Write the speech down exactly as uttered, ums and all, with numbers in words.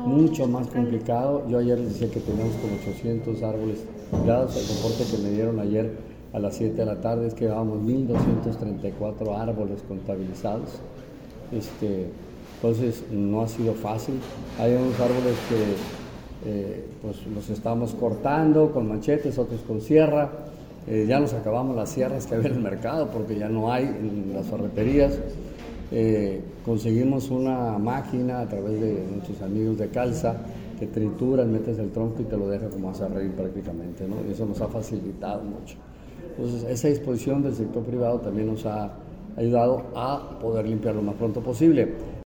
mucho más complicado. Yo ayer les decía que teníamos como ochocientos árboles tirados. El reporte que me dieron ayer a las siete de la tarde es que llevábamos mil doscientos treinta y cuatro árboles contabilizados. Este, entonces no ha sido fácil. Hay unos árboles que eh, pues los estamos cortando con machetes, otros con sierra. Eh, ya nos acabamos las sierras que había en el mercado porque ya no hay en las ferreterías. Eh, conseguimos una máquina a través de nuestros amigos de Calza que trituran, metes el tronco y te lo deja como hacer reír prácticamente, ¿no? Y eso nos ha facilitado mucho. Entonces, esa disposición del sector privado también nos ha ayudado a poder limpiar lo más pronto posible.